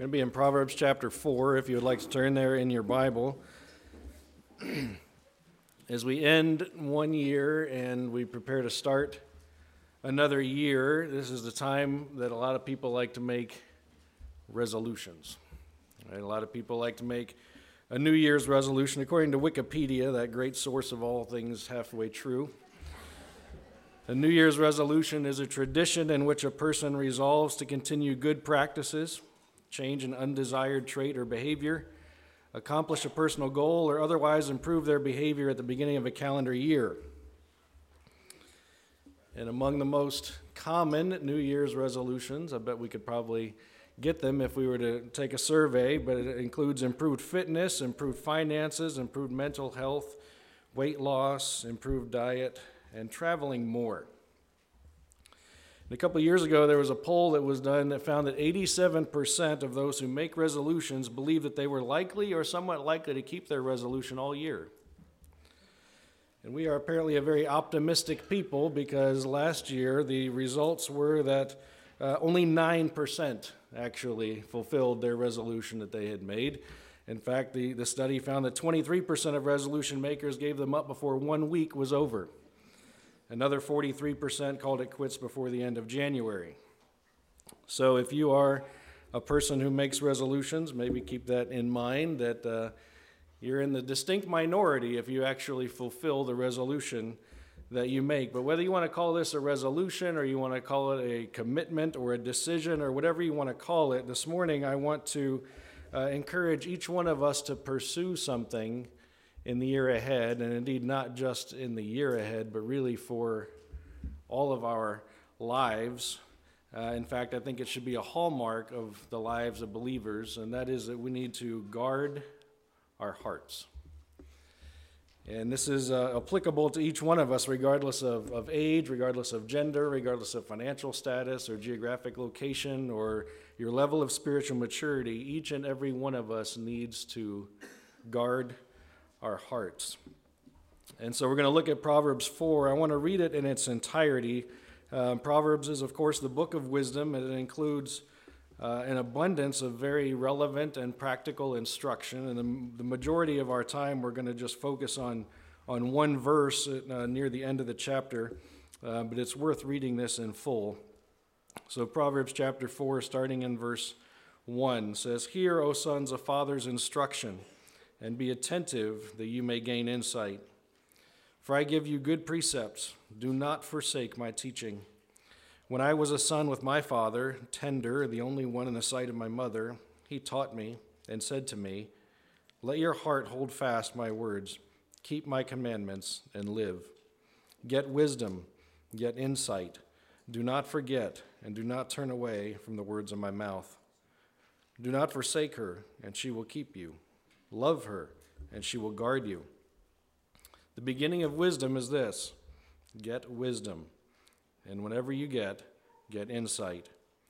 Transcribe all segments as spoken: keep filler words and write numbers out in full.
We're going to be in Proverbs chapter four, if you would like to turn there in your Bible. As we end one year and we prepare to start another year, this is the time that a lot of people like to make resolutions. Right? A lot of people like to make a New Year's resolution. According to Wikipedia, that great source of all things halfway true, a New Year's resolution is a tradition in which a person resolves to continue good practices, change an undesired trait or behavior, accomplish a personal goal, or otherwise improve their behavior at the beginning of a calendar year. And among the most common New Year's resolutions, I bet we could probably get them if we were to take a survey, but it includes improved fitness, improved finances, improved mental health, weight loss, improved diet, and traveling more. A couple of years ago, there was a poll that was done that found that eighty-seven percent of those who make resolutions believe that they were likely or somewhat likely to keep their resolution all year. And we are apparently a very optimistic people because last year the results were that uh, only nine percent actually fulfilled their resolution that they had made. In fact, the, the study found that twenty-three percent of resolution makers gave them up before one week was over. Another forty-three percent called it quits before the end of January. So if you are a person who makes resolutions, maybe keep that in mind, that uh, you're in the distinct minority if you actually fulfill the resolution that you make. But whether you want to call this a resolution or you want to call it a commitment or a decision or whatever you want to call it, this morning I want to uh, encourage each one of us to pursue something in the year ahead, and indeed not just in the year ahead, but really for all of our lives. Uh, in fact, I think it should be a hallmark of the lives of believers, and that is that we need to guard our hearts. And this is uh, applicable to each one of us, regardless of, of age, regardless of gender, regardless of financial status or geographic location or your level of spiritual maturity. Each and every one of us needs to guard our hearts. And so we're going to look at Proverbs four. I want to read it in its entirety. Um, Proverbs is, of course, the book of wisdom, and it includes uh, an abundance of very relevant and practical instruction. And the, the majority of our time, we're going to just focus on, on one verse uh, near the end of the chapter, uh, but it's worth reading this in full. So Proverbs chapter four, starting in verse one, says, "Hear, O sons, a father's instruction, and be attentive that you may gain insight. For I give you good precepts. Do not forsake my teaching. When I was a son with my father, tender, the only one in the sight of my mother, he taught me and said to me, let your heart hold fast my words. Keep my commandments and live. Get wisdom, get insight. Do not forget and do not turn away from the words of my mouth. Do not forsake her, and she will keep you. Love her, and she will guard you. The beginning of wisdom is this: get wisdom, and whenever you get, get insight.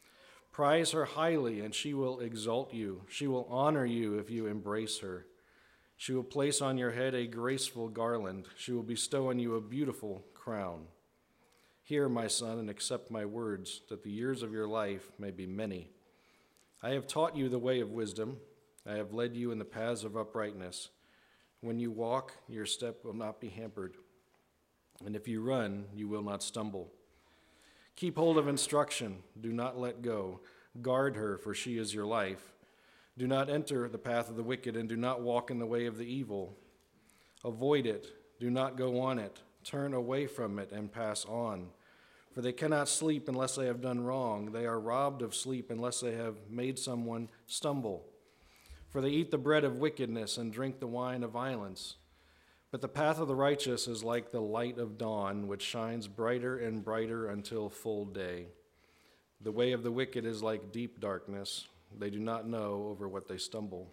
Prize her highly, and she will exalt you. She will honor you if you embrace her. She will place on your head a graceful garland. She will bestow on you a beautiful crown. Hear, my son, and accept my words, that the years of your life may be many. I have taught you the way of wisdom. I have led you in the paths of uprightness. When you walk, your step will not be hampered, and if you run, you will not stumble. Keep hold of instruction. Do not let go. Guard her, for she is your life. Do not enter the path of the wicked, and do not walk in the way of the evil. Avoid it. Do not go on it. Turn away from it and pass on. For they cannot sleep unless they have done wrong. They are robbed of sleep unless they have made someone stumble. For they eat the bread of wickedness and drink the wine of violence. But the path of the righteous is like the light of dawn, which shines brighter and brighter until full day. The way of the wicked is like deep darkness. They do not know over what they stumble.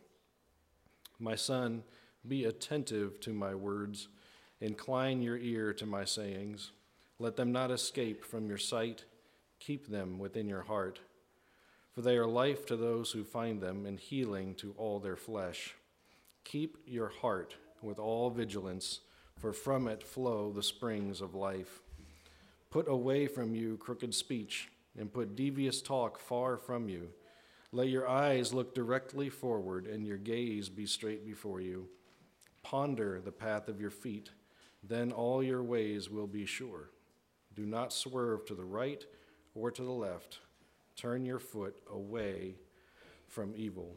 My son, be attentive to my words. Incline your ear to my sayings. Let them not escape from your sight. Keep them within your heart. For they are life to those who find them and healing to all their flesh. Keep your heart with all vigilance, for from it flow the springs of life. Put away from you crooked speech, and put devious talk far from you. Let your eyes look directly forward and your gaze be straight before you. Ponder the path of your feet, then all your ways will be sure. Do not swerve to the right or to the left. Turn your foot away from evil.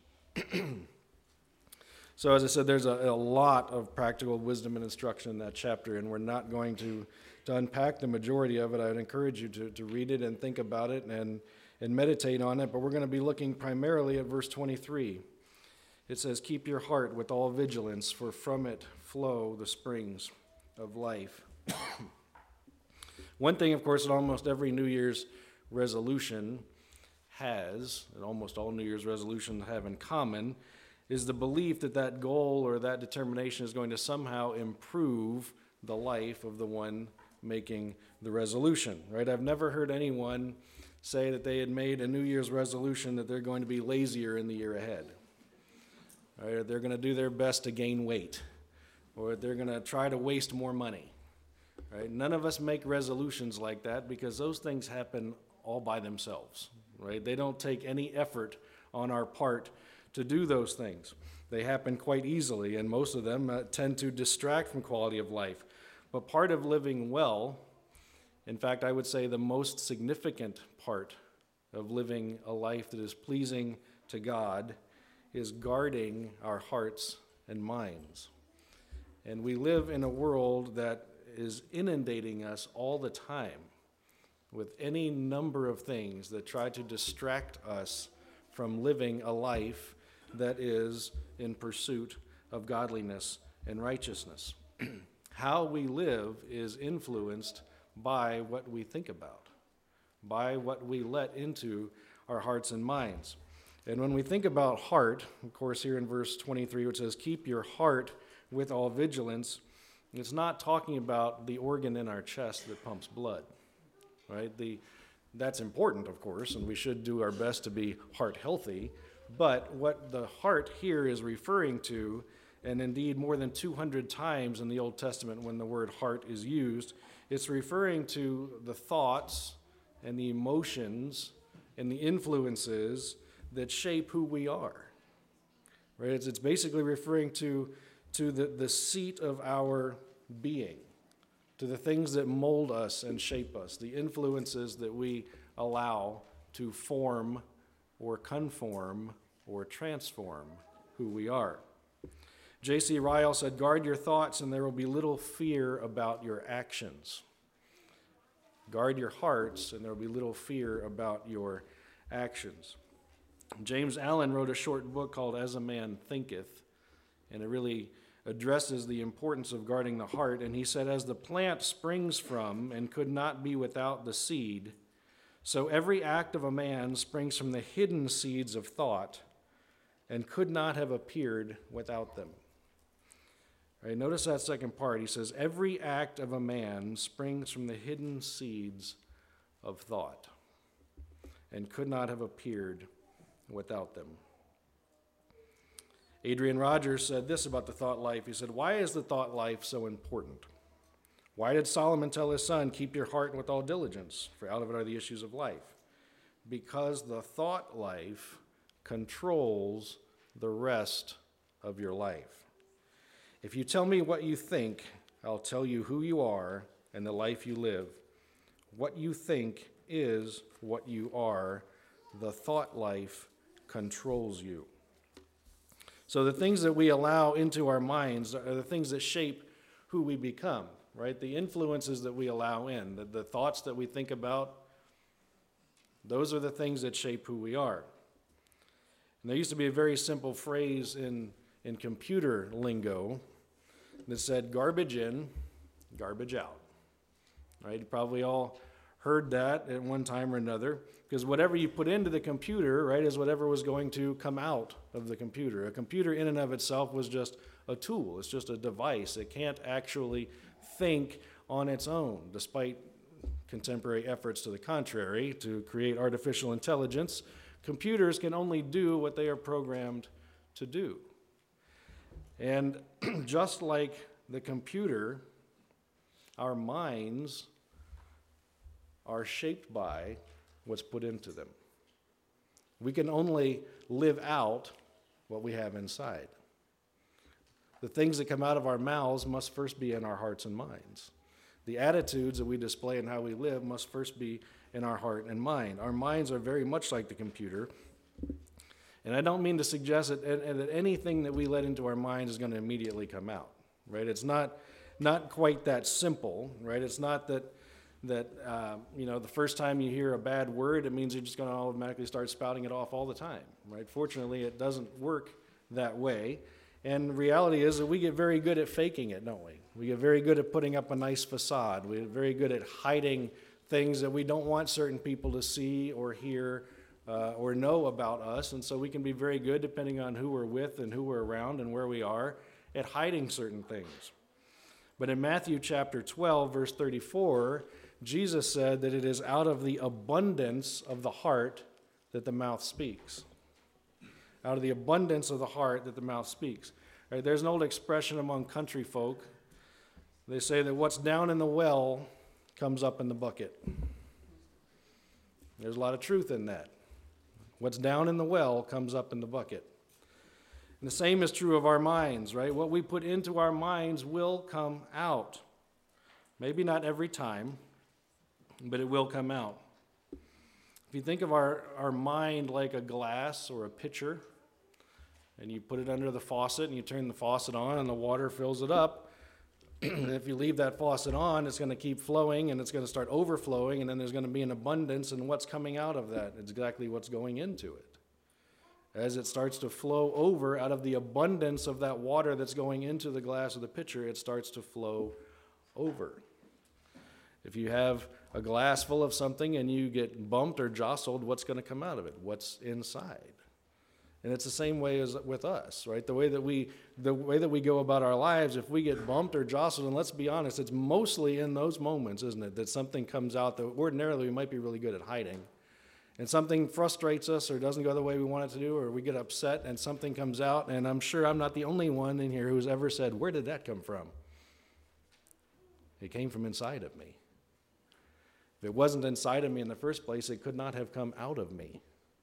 So as I said, there's a, a lot of practical wisdom and instruction in that chapter, and we're not going to, to unpack the majority of it. I would encourage you to, to read it and think about it and, and meditate on it, but we're going to be looking primarily at verse twenty-three. It says, keep your heart with all vigilance, for from it flow the springs of life. One thing, of course, that almost every New Year's resolution has, and almost all New Year's resolutions have in common, is the belief that that goal or that determination is going to somehow improve the life of the one making the resolution, right? I've never heard anyone say that they had made a New Year's resolution that they're going to be lazier in the year ahead. Right? They're going to do their best to gain weight, or they're going to try to waste more money. Right? None of us make resolutions like that because those things happen all by themselves. Right? They don't take any effort on our part to do those things. They happen quite easily, and most of them uh, tend to distract from quality of life. But part of living well, in fact, I would say the most significant part of living a life that is pleasing to God, is guarding our hearts and minds. And we live in a world that is inundating us all the time with any number of things that try to distract us from living a life that is in pursuit of godliness and righteousness. How we live is influenced by what we think about, by what we let into our hearts and minds. And when we think about heart, of course, here in verse twenty-three, which says, keep your heart with all vigilance, it's not talking about the organ in our chest that pumps blood, right? The, that's important, of course, and we should do our best to be heart healthy. But what the heart here is referring to, and indeed more than two hundred times in the Old Testament when the word heart is used, it's referring to the thoughts and the emotions and the influences that shape who we are. Right? It's, it's basically referring to, to the, the seat of our being, to the things that mold us and shape us, the influences that we allow to form or conform or transform who we are. J C Ryle said, guard your thoughts and there will be little fear about your actions. Guard your hearts and there will be little fear about your actions. James Allen wrote a short book called As a Man Thinketh, and it really addresses the importance of guarding the heart. And he said, as the plant springs from and could not be without the seed, so every act of a man springs from the hidden seeds of thought and could not have appeared without them. Right, notice that second part. He says, every act of a man springs from the hidden seeds of thought and could not have appeared without them. Adrian Rogers said this about the thought life. He said, why is the thought life so important? Why did Solomon tell his son, keep your heart with all diligence, for out of it are the issues of life? Because the thought life controls the rest of your life. If you tell me what you think, I'll tell you who you are and the life you live. What you think is what you are. The thought life controls you. So the things that we allow into our minds are the things that shape who we become, right? The influences that we allow in, the, the thoughts that we think about, those are the things that shape who we are. And there used to be a very simple phrase in, in computer lingo that said garbage in, garbage out, right? You probably all heard that at one time or another, because whatever you put into the computer, right, is whatever was going to come out of the computer. A computer in and of itself was just a tool. It's just a device. It can't actually think on its own, despite contemporary efforts to the contrary to create artificial intelligence. Computers can only do what they are programmed to do. And just like the computer, our minds are shaped by what's put into them. We can only live out what we have inside. The things that come out of our mouths must first be in our hearts and minds. The attitudes that we display and how we live must first be in our heart and mind. Our minds are very much like the computer. And I don't mean to suggest that, that anything that we let into our minds is going to immediately come out, right? It's not not quite that simple, right? It's not that, that uh, you know, the first time you hear a bad word, it means you're just going to automatically start spouting it off all the time, right? Fortunately, it doesn't work that way. And the reality is that we get very good at faking it, don't we? We get very good at putting up a nice facade. We get very good at hiding things that we don't want certain people to see or hear uh, or know about us. And so we can be very good, depending on who we're with and who we're around and where we are, at hiding certain things. But in Matthew chapter twelve, verse thirty-four, Jesus said that it is out of the abundance of the heart that the mouth speaks. Out of the abundance of the heart that the mouth speaks. Right, there's an old expression among country folk. They say that what's down in the well comes up in the bucket. There's a lot of truth in that. What's down in the well comes up in the bucket. And the same is true of our minds, right? What we put into our minds will come out. Maybe not every time, but it will come out. If you think of our, our mind like a glass or a pitcher, and you put it under the faucet and you turn the faucet on and the water fills it up, and if you leave that faucet on, it's going to keep flowing and it's going to start overflowing, and then there's going to be an abundance, and what's coming out of that is exactly what's going into it. As it starts to flow over, out of the abundance of that water that's going into the glass of the pitcher, it starts to flow over. If you have a glass full of something and you get bumped or jostled, what's going to come out of it? What's inside? And it's the same way as with us, right? The way that we the way that we go about our lives, if we get bumped or jostled, and let's be honest, it's mostly in those moments, isn't it, that something comes out that ordinarily we might be really good at hiding. And something frustrates us or doesn't go the way we want it to do, or we get upset and something comes out, and I'm sure I'm not the only one in here who's ever said, "Where did that come from?" It came from inside of me. If it wasn't inside of me in the first place, it could not have come out of me.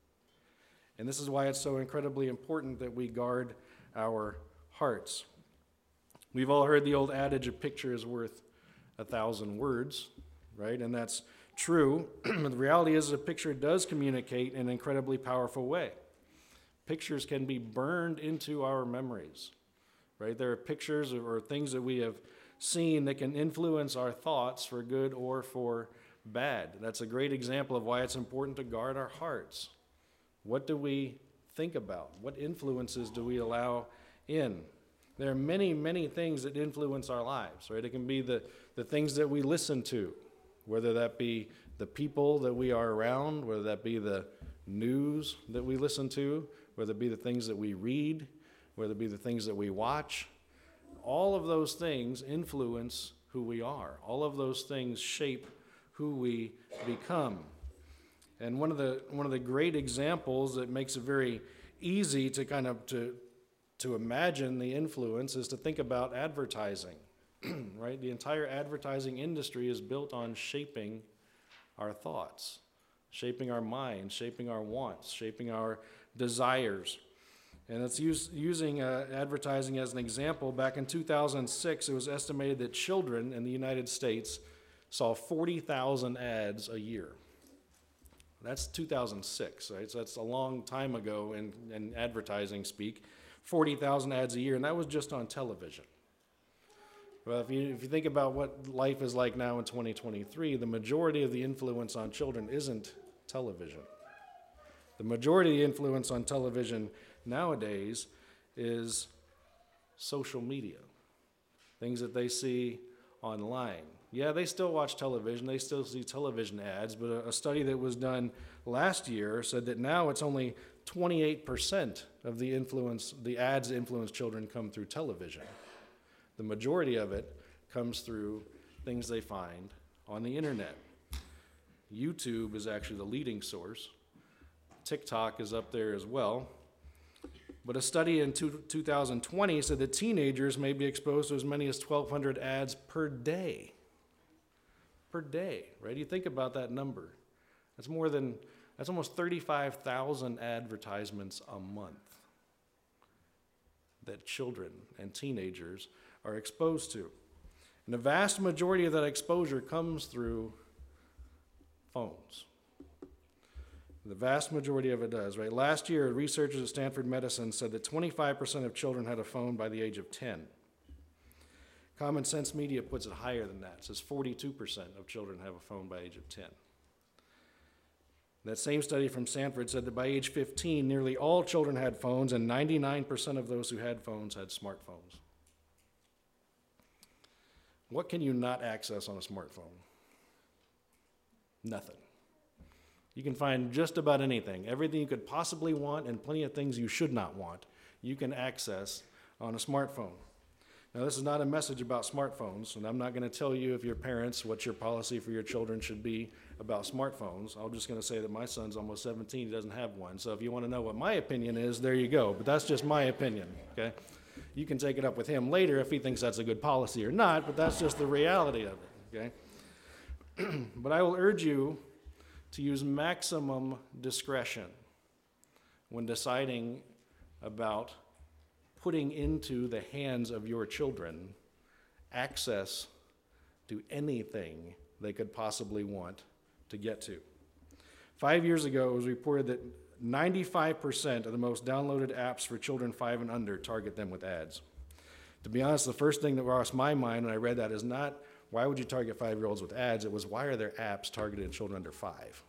And this is why it's so incredibly important that we guard our hearts. We've all heard the old adage, a picture is worth a thousand words, right? And that's true. The reality is that a picture does communicate in an incredibly powerful way. Pictures can be burned into our memories, right? There are pictures or things that we have seen that can influence our thoughts for good or for bad. That's a great example of why it's important to guard our hearts. What do we think about? What influences do we allow in? There are many, many things that influence our lives, right? It can be the, the things that we listen to, whether that be the people that we are around, whether that be the news that we listen to, whether it be the things that we read, whether it be the things that we watch. All of those things influence who we are. All of those things shape who we become. And one of the one of the great examples that makes it very easy to kind of to to imagine the influence is to think about advertising, right? The entire advertising industry is built on shaping our thoughts, shaping our minds, shaping our wants, shaping our desires. And it's use, using uh, advertising as an example. Back in two thousand six, it was estimated that children in the United States saw forty thousand ads a year. That's two thousand six, right? So that's a long time ago in, in advertising speak. forty thousand ads a year, and that was just on television. Well, if you, if you think about what life is like now in twenty twenty-three, the majority of the influence on children isn't television. The majority of the influence on television nowadays is social media, things that they see online. Yeah, they still watch television, they still see television ads, but a, a study that was done last year said that now it's only twenty-eight percent of the influence, the ads that influence children come through television. The majority of it comes through things they find on the internet. YouTube is actually the leading source. TikTok is up there as well. But a study in two, two thousand twenty said that teenagers may be exposed to as many as twelve hundred ads per day. Per day, right? You think about that number. That's more than That's almost thirty-five thousand advertisements a month that children and teenagers are exposed to. And the vast majority of that exposure comes through phones. The vast majority of it does, right? Last year, researchers at Stanford Medicine said that twenty-five percent of children had a phone by the age of ten. Common Sense Media puts it higher than that. It says forty-two percent of children have a phone by age of ten. That same study from Stanford said that by age fifteen, nearly all children had phones, and ninety-nine percent of those who had phones had smartphones. What can you not access on a smartphone? Nothing. You can find just about anything. Everything you could possibly want and plenty of things you should not want, you can access on a smartphone. Now, this is not a message about smartphones, and I'm not going to tell you, if you're parents, what your policy for your children should be about smartphones. I'm just going to say that my son's almost seventeen, he doesn't have one. So if you want to know what my opinion is, there you go. But that's just my opinion, okay? You can take it up with him later if he thinks that's a good policy or not, but that's just the reality of it, okay? But I will urge you to use maximum discretion when deciding about putting into the hands of your children access to anything they could possibly want to get to. Five years ago, it was reported that ninety-five percent of the most downloaded apps for children five and under target them with ads. To be honest, the first thing that crossed my mind when I read that is not, why would you target five-year-olds with ads? It was, why are there apps targeted at children under five?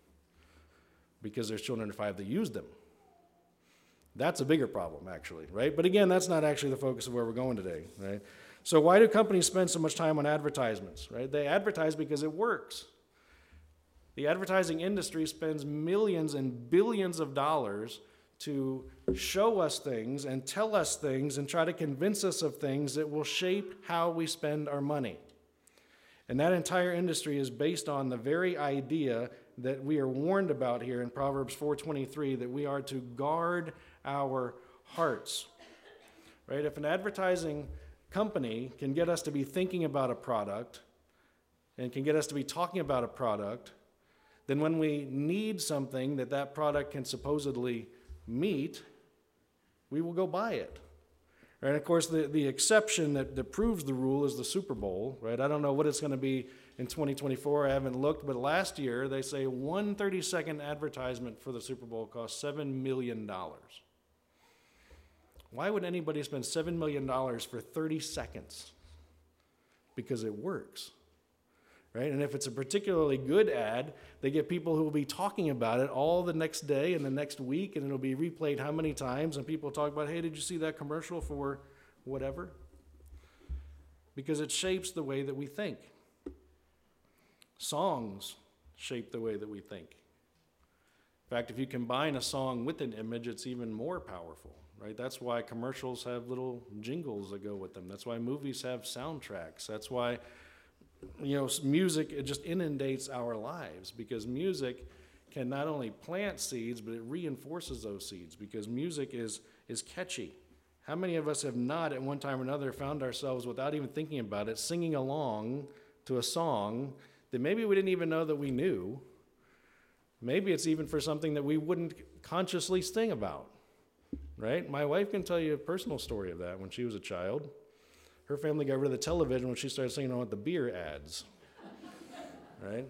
Because there's children under five that use them. That's a bigger problem, actually, right? But again, that's not actually the focus of where we're going today, right? So why do companies spend so much time on advertisements, right? They advertise because it works. The advertising industry spends millions and billions of dollars to show us things and tell us things and try to convince us of things that will shape how we spend our money. And that entire industry is based on the very idea that we are warned about here in Proverbs four twenty-three, that we are to guard our hearts. Right? If an advertising company can get us to be thinking about a product and can get us to be talking about a product, then when we need something that that product can supposedly meet, we will go buy it. Right? And of course, the, the exception that, that proves the rule is the Super Bowl, right? I don't know what it's going to be in twenty twenty-four. I haven't looked, but last year they say one thirty-second advertisement for the Super Bowl cost seven million dollars. Why would anybody spend seven million dollars for thirty seconds? Because it works. Right? And if it's a particularly good ad, they get people who will be talking about it all the next day and the next week, and it'll be replayed how many times, and people talk about, hey, did you see that commercial for whatever? Because it shapes the way that we think. Songs shape the way that we think. In fact, if you combine a song with an image, it's even more powerful, right? That's why commercials have little jingles that go with them. That's why movies have soundtracks. That's why You know, music, it just inundates our lives, because music can not only plant seeds, but it reinforces those seeds, because music is, is catchy. How many of us have not at one time or another found ourselves, without even thinking about it, singing along to a song that maybe we didn't even know that we knew? Maybe it's even for something that we wouldn't consciously sing about, right? My wife can tell you a personal story of that when she was a child. Her family got rid of the television when she started singing on the beer ads, right?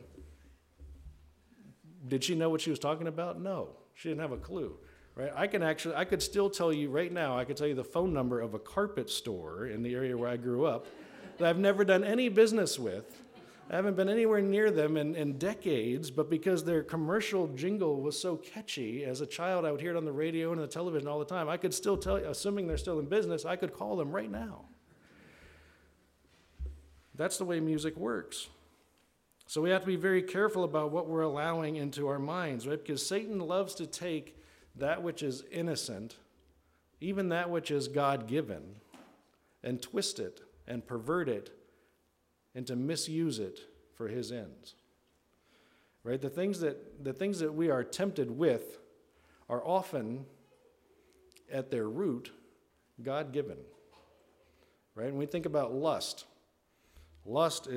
Did she know what she was talking about? No, she didn't have a clue, right? I can actually, I could still tell you right now, I could tell you the phone number of a carpet store in the area where I grew up that I've never done any business with. I haven't been anywhere near them in, in decades, but because their commercial jingle was so catchy, as a child I would hear it on the radio and the television all the time. I could still tell you, assuming they're still in business, I could call them right now. That's the way music works. So we have to be very careful about what we're allowing into our minds, right? Because Satan loves to take that which is innocent, even that which is God-given, and twist it and pervert it and to misuse it for his ends. Right? The things that the things that we are tempted with are often at their root God-given. Right? When we think about lust, Lust is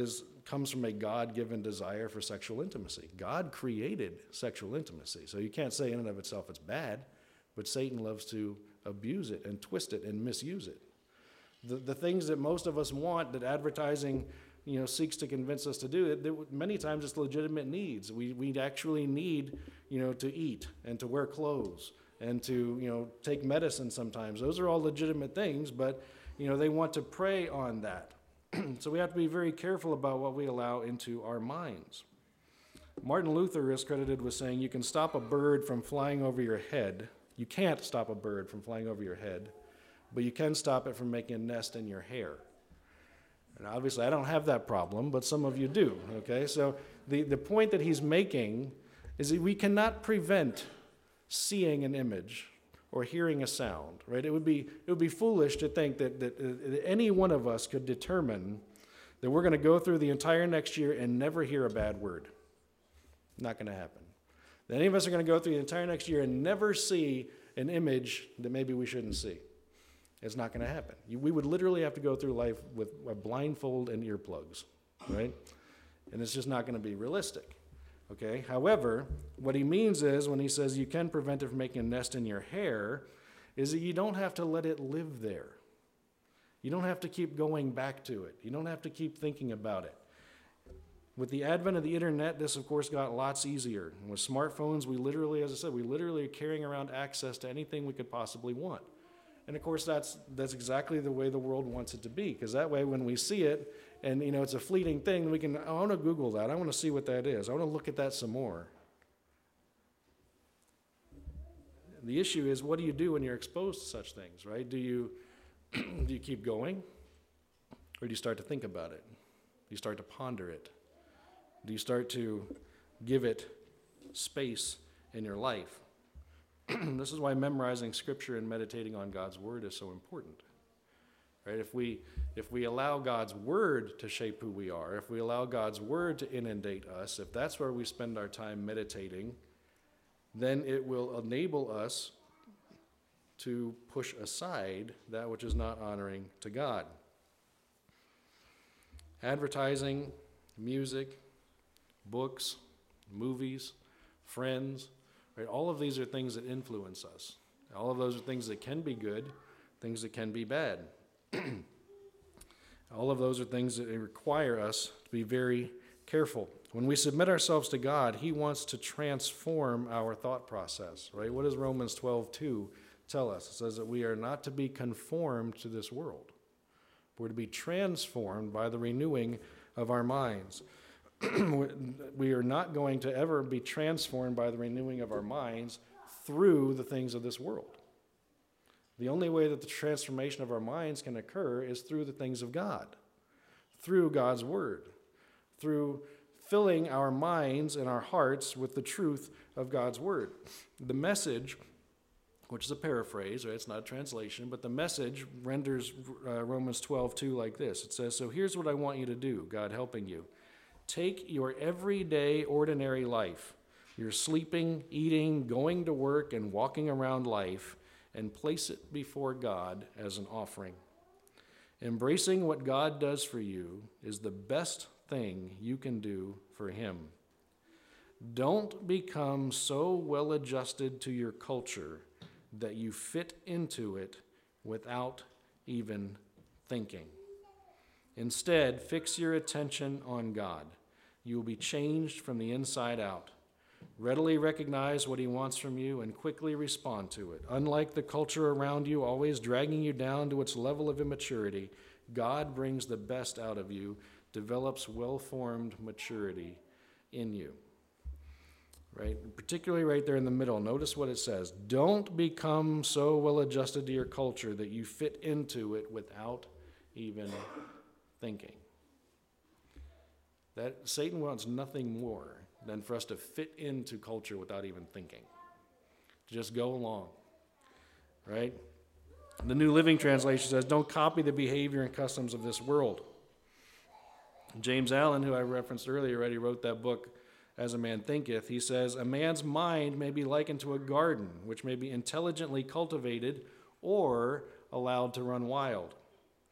comes from a God-given desire for sexual intimacy. God created sexual intimacy, so you can't say in and of itself it's bad, but Satan loves to abuse it and twist it and misuse it. The, the things that most of us want, that advertising, you know, seeks to convince us to do, it, that many times it's legitimate needs. We we actually need, you know, to eat and to wear clothes and to, you know, take medicine sometimes. Those are all legitimate things, but, you know, they want to prey on that. So we have to be very careful about what we allow into our minds. Martin Luther is credited with saying you can stop a bird from flying over your head. You can't stop a bird from flying over your head, but you can stop it from making a nest in your hair. And obviously I don't have that problem, but some of you do, okay? So the, the point that he's making is that we cannot prevent seeing an image or hearing a sound, right? It would be it would be foolish to think that, that, that any one of us could determine that we're going to go through the entire next year and never hear a bad word. Not going to happen. That any of us are going to go through the entire next year and never see an image that maybe we shouldn't see. It's not going to happen. You, we would literally have to go through life with a blindfold and earplugs, right? And it's just not going to be realistic. Okay. However, what he means is when he says you can prevent it from making a nest in your hair, is that you don't have to let it live there. You don't have to keep going back to it. You don't have to keep thinking about it. With the advent of the internet, this of course got lots easier. And with smartphones, we literally, as I said, we literally are carrying around access to anything we could possibly want. And of course, that's that's exactly the way the world wants it to be, because that way when we see it, and you know it's a fleeting thing, we can, oh, I want to Google that. I want to see what that is. I want to look at that some more. The issue is, what do you do when you're exposed to such things, right? Do you do you keep going, or do you start to think about it? Do you start to ponder it? Do you start to give it space in your life? This is why memorizing Scripture and meditating on God's Word is so important. Right? If we if we allow God's Word to shape who we are, if we allow God's Word to inundate us, if that's where we spend our time meditating, then it will enable us to push aside that which is not honoring to God. Advertising, music, books, movies, friends, right? All of these are things that influence us. All of those are things that can be good, things that can be bad. All of those are things that require us to be very careful. When we submit ourselves to God, He wants to transform our thought process, right? What does Romans twelve two tell us? It says that we are not to be conformed to this world. We're to be transformed by the renewing of our minds. We are not going to ever be transformed by the renewing of our minds through the things of this world. The only way that the transformation of our minds can occur is through the things of God, through God's Word, through filling our minds and our hearts with the truth of God's Word. The Message, which is a paraphrase, right? It's not a translation, but the Message renders uh, Romans twelve two like this. It says, so here's what I want you to do, God helping you. Take your everyday, ordinary life, your sleeping, eating, going to work, and walking around life, and place it before God as an offering. Embracing what God does for you is the best thing you can do for Him. Don't become so well adjusted to your culture that you fit into it without even thinking. Instead, fix your attention on God. You will be changed from the inside out. Readily recognize what He wants from you and quickly respond to it. Unlike the culture around you, always dragging you down to its level of immaturity, God brings the best out of you, develops well-formed maturity in you. Right? Particularly right there in the middle, notice what it says. Don't become so well adjusted to your culture that you fit into it without even thinking. That Satan wants nothing more than for us to fit into culture without even thinking. Just go along, right? The New Living Translation says, don't copy the behavior and customs of this world. James Allen, who I referenced earlier, already wrote that book, As a Man Thinketh. He says, a man's mind may be likened to a garden, which may be intelligently cultivated or allowed to run wild.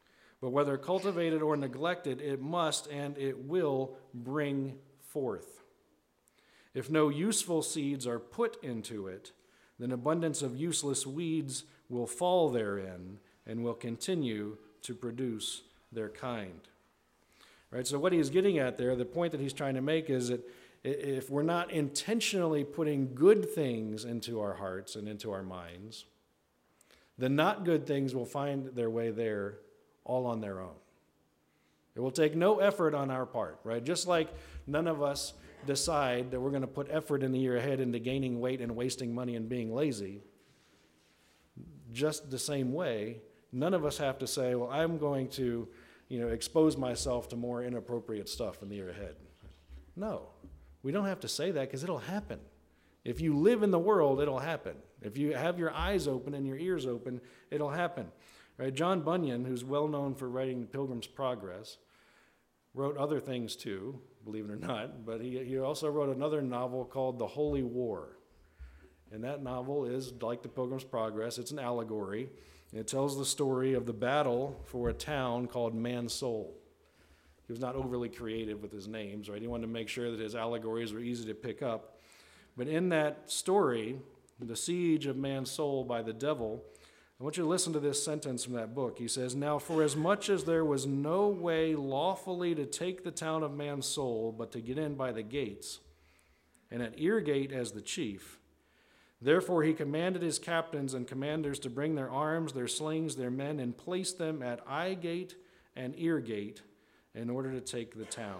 But whether cultivated or neglected, it must and it will bring forth. If no useful seeds are put into it, then abundance of useless weeds will fall therein and will continue to produce their kind. Right? So what he's getting at there, the point that he's trying to make is that if we're not intentionally putting good things into our hearts and into our minds, then not good things will find their way there all on their own. It will take no effort on our part, right? Just like none of us decide that we're going to put effort in the year ahead into gaining weight and wasting money and being lazy, just the same way, none of us have to say, well, I'm going to, you know, expose myself to more inappropriate stuff in the year ahead. No, we don't have to say that because it'll happen. If you live in the world, it'll happen. If you have your eyes open and your ears open, it'll happen. Right? John Bunyan, who's well known for writing The Pilgrim's Progress, wrote other things too, believe it or not, but he, he also wrote another novel called The Holy War. And that novel is like The Pilgrim's Progress. It's an allegory. And it tells the story of the battle for a town called Mansoul. He was not overly creative with his names, right? He wanted to make sure that his allegories were easy to pick up. But in that story, the siege of Mansoul by the devil, I want you to listen to this sentence from that book. He says, "Now for as much as there was no way lawfully to take the town of Mansoul, but to get in by the gates, and at Eargate as the chief, therefore he commanded his captains and commanders to bring their arms, their slings, their men, and place them at Eyegate and Eargate in order to take the town."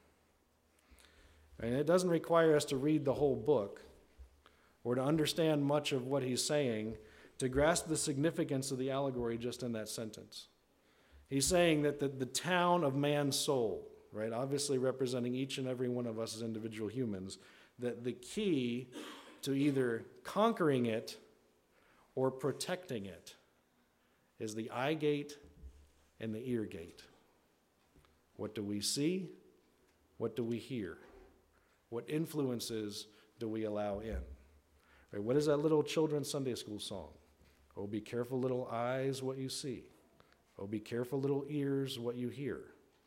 And it doesn't require us to read the whole book or to understand much of what he's saying to grasp the significance of the allegory just in that sentence. He's saying that the, the town of Mansoul, right, obviously representing each and every one of us as individual humans, that the key to either conquering it or protecting it is the eye gate and the ear gate. What do we see? What do we hear? What influences do we allow in? Right, what is that little children's Sunday school song? Oh, be careful, little eyes, what you see. Oh, be careful, little ears, what you hear.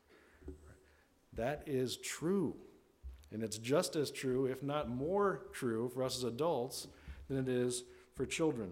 That is true. And it's just as true, if not more true, for us as adults than it is for children.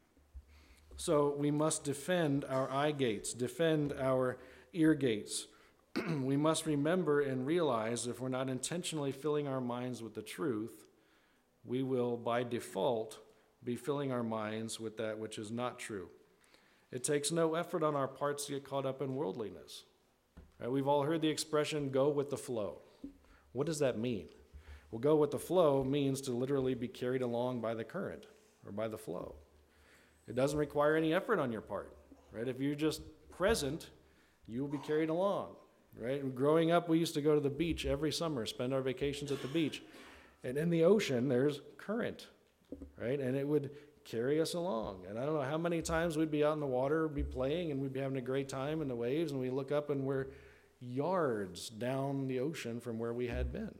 So we must defend our eye gates, defend our ear gates. We must remember and realize if we're not intentionally filling our minds with the truth, we will, by default, be filling our minds with that which is not true. It takes no effort on our parts to get caught up in worldliness. Right? We've all heard the expression, go with the flow. What does that mean? Well, go with the flow means to literally be carried along by the current or by the flow. It doesn't require any effort on your part. Right? If you're just present, you will be carried along. Right? Growing up, we used to go to the beach every summer, spend our vacations at the beach. And in the ocean, there's current. Right? And it would carry us along. And I don't know how many times we'd be out in the water, be playing, and we'd be having a great time in the waves, and we look up and we're yards down the ocean from where we had been.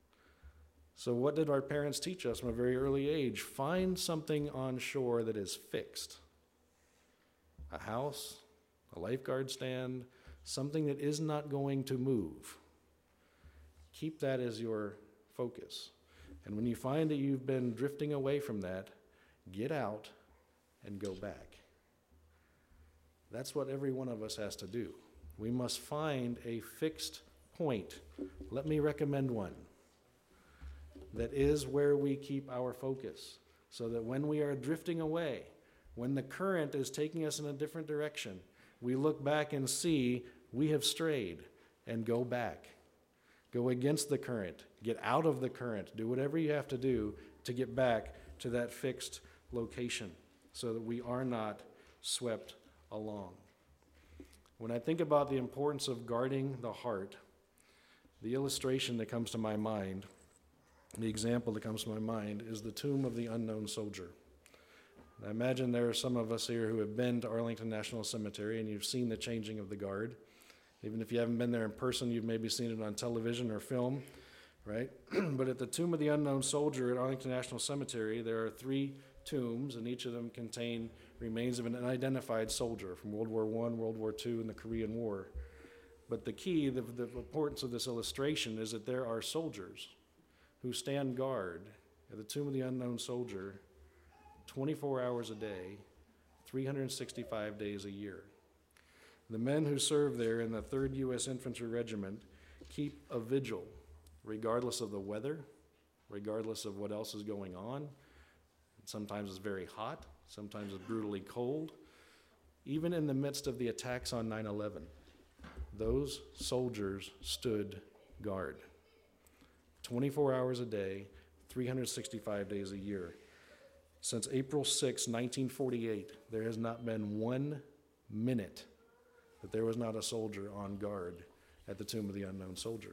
So what did our parents teach us from a very early age? Find something on shore that is fixed. A house, a lifeguard stand, something that is not going to move. Keep that as your focus. And when you find that you've been drifting away from that, get out and go back. That's what every one of us has to do. We must find a fixed point. Let me recommend one. That is where we keep our focus. So that when we are drifting away, when the current is taking us in a different direction, we look back and see we have strayed and go back. Go against the current. Get out of the current. Do whatever you have to do to get back to that fixed location so that we are not swept along. When I think about the importance of guarding the heart, the illustration that comes to my mind, the example that comes to my mind is the tomb of the unknown soldier. I imagine there are some of us here who have been to Arlington National Cemetery and you've seen the changing of the guard. Even if you haven't been there in person, you've maybe seen it on television or film, right? But at the tomb of the unknown soldier at Arlington National Cemetery, there are three tombs, and each of them contain remains of an unidentified soldier from World War One, World War Two, and the Korean War. But the key, the, the importance of this illustration is that there are soldiers who stand guard at the tomb of the unknown soldier twenty-four hours a day, three hundred sixty-five days a year. The men who serve there in the third U S Infantry Regiment keep a vigil, regardless of the weather, regardless of what else is going on. Sometimes it's very hot, sometimes it's brutally cold. Even in the midst of the attacks on nine eleven, those soldiers stood guard. twenty-four hours a day, three hundred sixty-five days a year. Since April sixth, nineteen forty-eight, there has not been one minute that there was not a soldier on guard at the tomb of the unknown soldier.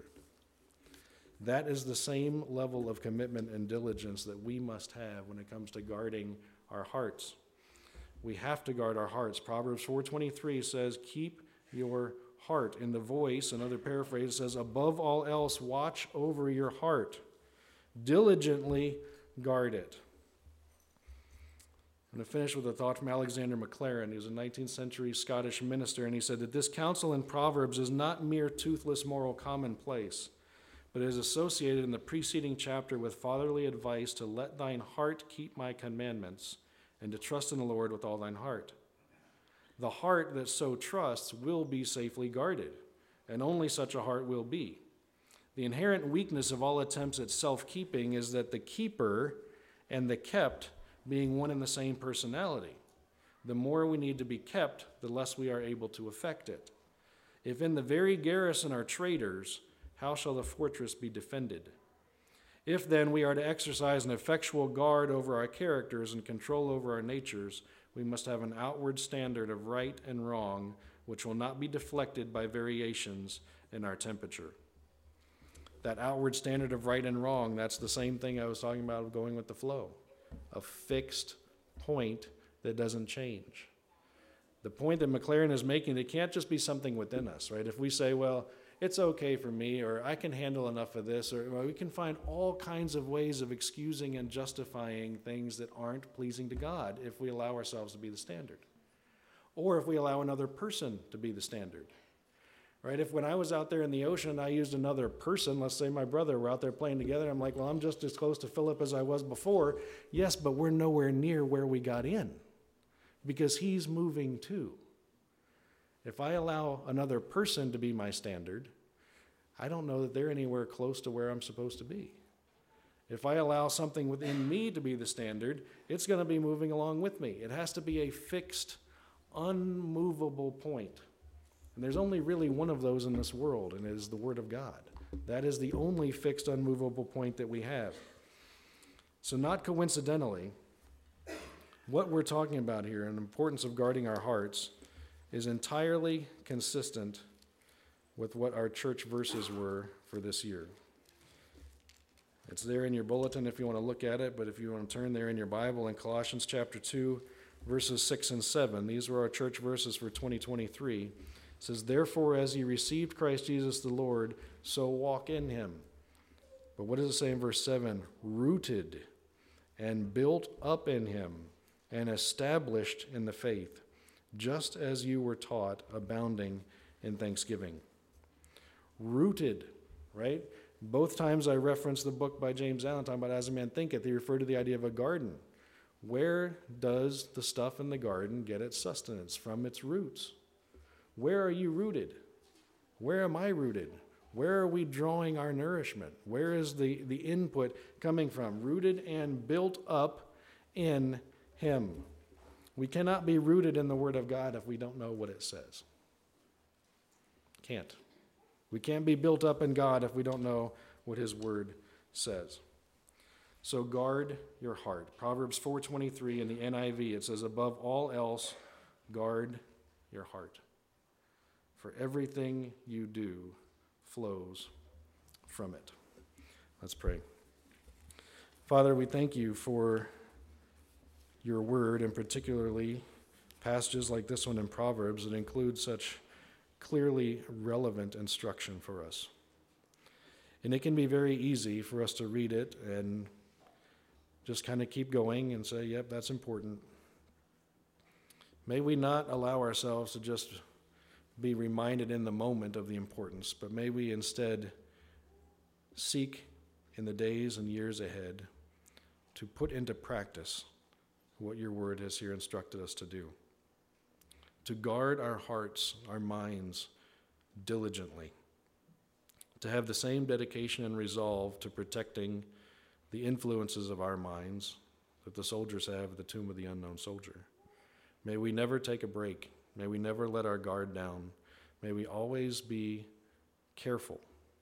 That is the same level of commitment and diligence that we must have when it comes to guarding our hearts. We have to guard our hearts. Proverbs four twenty-three says, keep your heart. In the Voice, another paraphrase says, above all else, watch over your heart. Diligently guard it. I'm going to finish with a thought from Alexander Maclaren. He was a nineteenth century Scottish minister, and he said that this counsel in Proverbs is not mere toothless moral commonplace, but is associated in the preceding chapter with fatherly advice to let thine heart keep my commandments and to trust in the Lord with all thine heart. The heart that so trusts will be safely guarded, and only such a heart will be. The inherent weakness of all attempts at self-keeping is that the keeper and the kept being one and the same personality. The more we need to be kept, the less we are able to effect it. If in the very garrison are traitors, how shall the fortress be defended? If then we are to exercise an effectual guard over our characters and control over our natures, we must have an outward standard of right and wrong, which will not be deflected by variations in our temperature. That outward standard of right and wrong, that's the same thing I was talking about of going with the flow. A fixed point that doesn't change. The point that Maclaren is making, it can't just be something within us, right? If we say, well, it's okay for me, or I can handle enough of this, or well, we can find all kinds of ways of excusing and justifying things that aren't pleasing to God if we allow ourselves to be the standard. Or if we allow another person to be the standard. Right? If when I was out there in the ocean, I used another person, let's say my brother, we're out there playing together, I'm like, well, I'm just as close to Philip as I was before. Yes, but we're nowhere near where we got in because he's moving too. If I allow another person to be my standard, I don't know that they're anywhere close to where I'm supposed to be. If I allow something within me to be the standard, it's going to be moving along with me. It has to be a fixed, unmovable point. And there's only really one of those in this world, and it is the Word of God. That is the only fixed, unmovable point that we have. So not coincidentally, what we're talking about here, and the importance of guarding our hearts, is entirely consistent with what our church verses were for this year. It's there in your bulletin if you want to look at it, but if you want to turn there in your Bible in Colossians chapter two, verses six and seven, these were our church verses for twenty twenty-three. It says, therefore, as ye received Christ Jesus the Lord, so walk in him. But what does it say in verse seven? Rooted and built up in him and established in the faith, just as you were taught, abounding in thanksgiving. Rooted, right? Both times I reference the book by James Allen talking about as a man thinketh, he referred to the idea of a garden. Where does the stuff in the garden get its sustenance? From its roots. Where are you rooted? Where am I rooted? Where are we drawing our nourishment? Where is the, the input coming from? Rooted and built up in him. We cannot be rooted in the Word of God if we don't know what it says. Can't. We can't be built up in God if we don't know what his Word says. So guard your heart. Proverbs four twenty-three in the N I V, it says, above all else, guard your heart. For everything you do flows from it. Let's pray. Father, we thank you for your word, and particularly passages like this one in Proverbs that include such clearly relevant instruction for us. And it can be very easy for us to read it and just kind of keep going and say, yep, that's important. May we not allow ourselves to just be reminded in the moment of the importance, but may we instead seek in the days and years ahead to put into practice what your word has here instructed us to do. To guard our hearts, our minds diligently. To have the same dedication and resolve to protecting the influences of our minds that the soldiers have at the tomb of the unknown soldier. May we never take a break. May we never let our guard down. May we always be careful.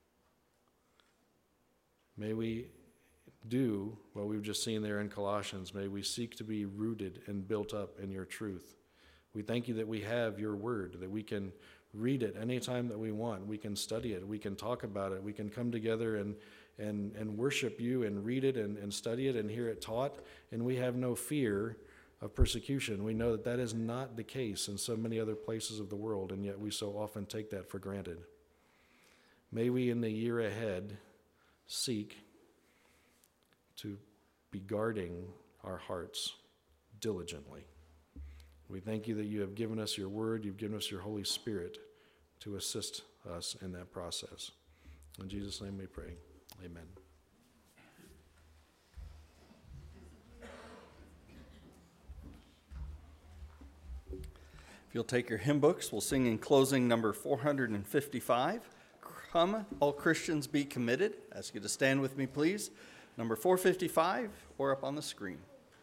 May we do what we've just seen there in Colossians. May we seek to be rooted and built up in your truth. We thank you that we have your word, that we can read it anytime that we want. We can study it. We can talk about it. We can come together and and, and worship you and read it and, and study it and hear it taught. And we have no fear of persecution. We know that that is not the case in so many other places of the world, and yet we so often take that for granted. May we in the year ahead seek to be guarding our hearts diligently. We thank you that you have given us your word, you've given us your Holy Spirit to assist us in that process. In Jesus' name we pray. Amen. If you'll take your hymn books, we'll sing in closing number four hundred fifty-five. Come, all Christians be committed. I ask you to stand with me, please. Number four fifty-five, or up on the screen.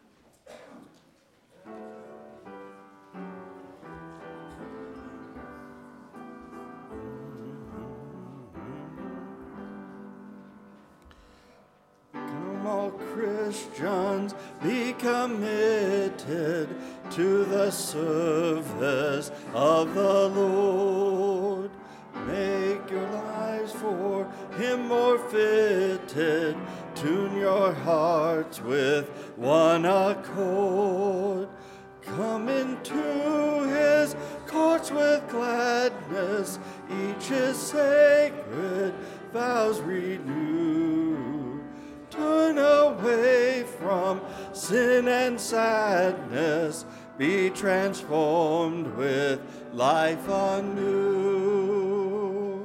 Christians, be committed to the service of the Lord. Make your lives for him more fitted. Tune your hearts with one accord. Come into his courts with gladness. Each his sacred vows renew. Turn away from sin and sadness, be transformed with life anew.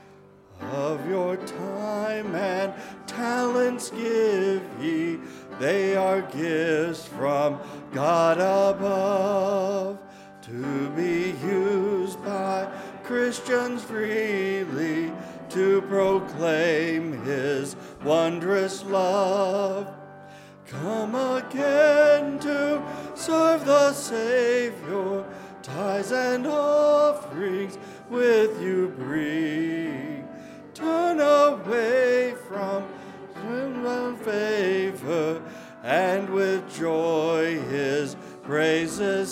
Of your time and talents give ye, they are gifts from God above, to be used by Christians freely, to proclaim his wondrous love. Come again to serve the Savior, tithes and offerings with you bring. Turn away from sin and favor, and with joy his praises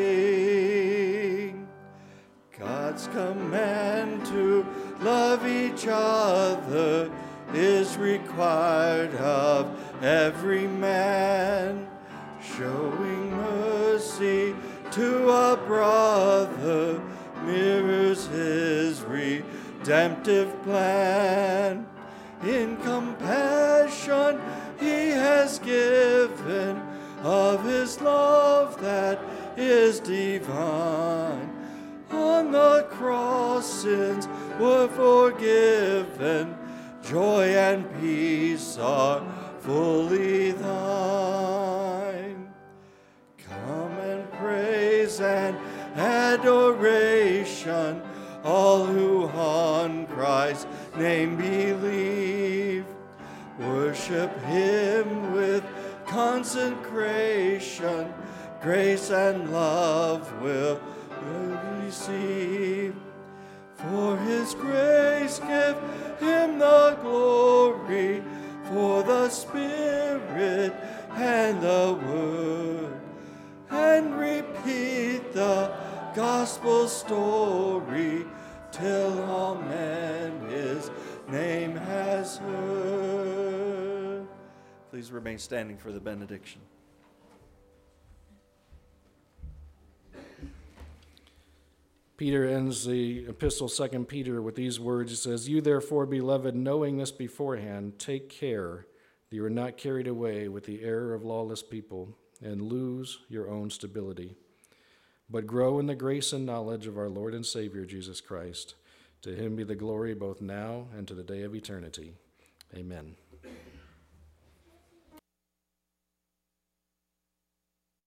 sing. God's command to love each other is required of every man. Showing mercy to a brother mirrors his redemptive plan. In compassion he has given of his love that is divine. On the cross sins were forgiven, joy and peace are fully thine. Come and praise and adoration, all who on Christ's name believe. Worship him with consecration, grace and love will receive. For his grace give him the glory, for the Spirit and the Word, and repeat the gospel story till all men his name has heard. Please remain standing for the benediction. Peter ends the epistle, Second Peter, with these words. He says, "You therefore, beloved, knowing this beforehand, take care that you are not carried away with the error of lawless people and lose your own stability. but grow in the grace and knowledge of our Lord and Savior Jesus Christ. To him be the glory both now and to the day of eternity. Amen.